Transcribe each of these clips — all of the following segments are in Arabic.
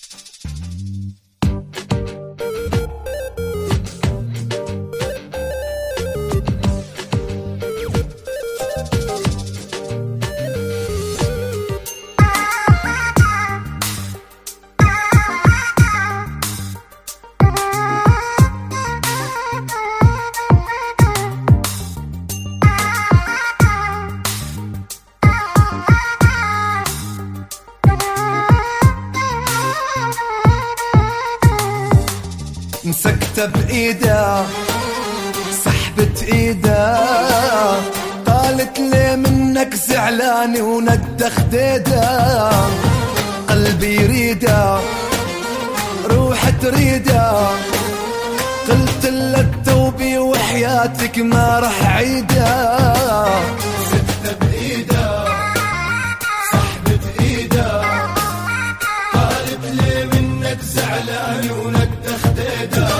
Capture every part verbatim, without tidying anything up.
مسكتة بإيده سحبت إيده قالت لي منك زعلاني وندخ ديده قلبي يريده روح تريده قلت لك توبي وحياتك ما رح عيده. مسكتة بإيده سحبت إيده قالت لي منك زعلاني وندخ ديده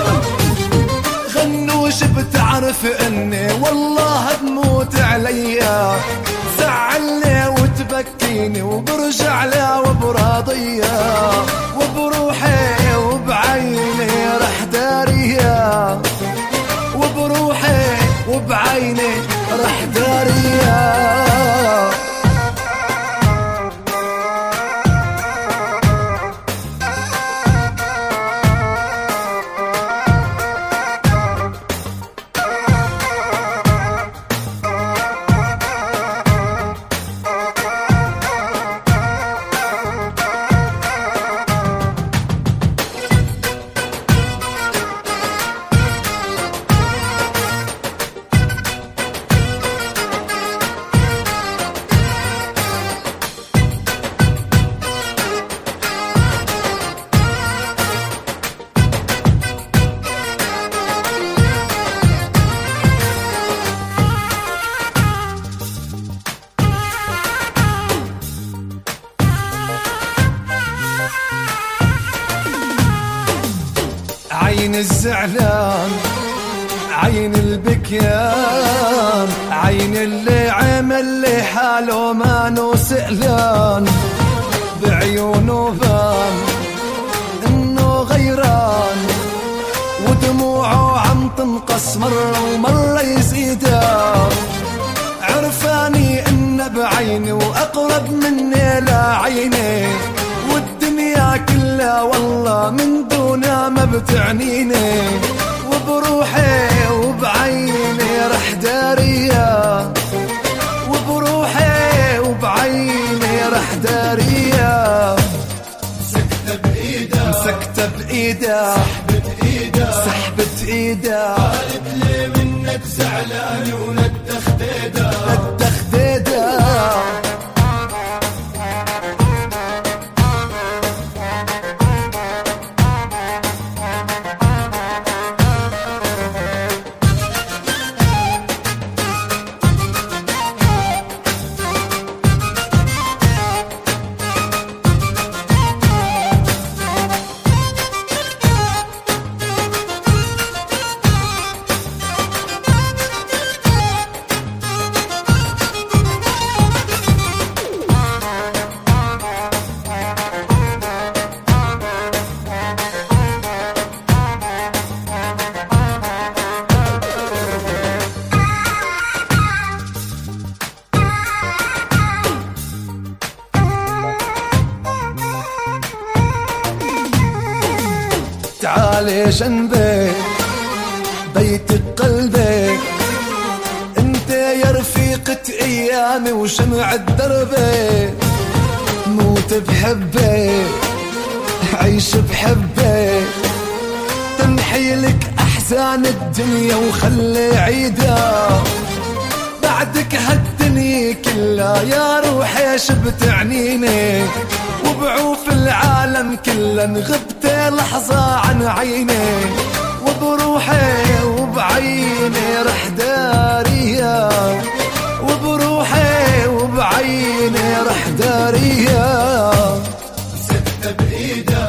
غنوش بتعرف اني والله بموت عليا زعلني وتبكيني وبرجع لها وبراضية وبروحي وبعيني رح داريها وبروحي وبعيني رح داريها. عين الزعلان عين البكيان عين اللي عمل لي حاله ما نو سئلان بعيونه بان انه غيران ودموعه عم تنقص مرة ومرة يزيدان عرفاني انه بعيني واقرب مني لعيني والدنيا كلها والله من دونها ما بتعنيني وبروحي وبعيني رح داريها وبروحي وبعيني رح داريها. مسكتة بإيده مسكتة بإيده سحبت إيده سحبت إيده قالت لي منك زعلاني وندخ ديده ندخ ديده. تعالي جنبي بيتك قلبي انت يا رفيقة ايامي وشمع دربي موت بحبي عيش بحبي تمحي لك احزان الدنيا وخلي عيدها بعدك هالدنيا كلها يا روحي ايش بتعنيني وبعوف العالم كله غبت لحظة عن عيني وبروحي وبعيني رح داريها وبروحي وبعيني رح داريها. مسكتة بإيده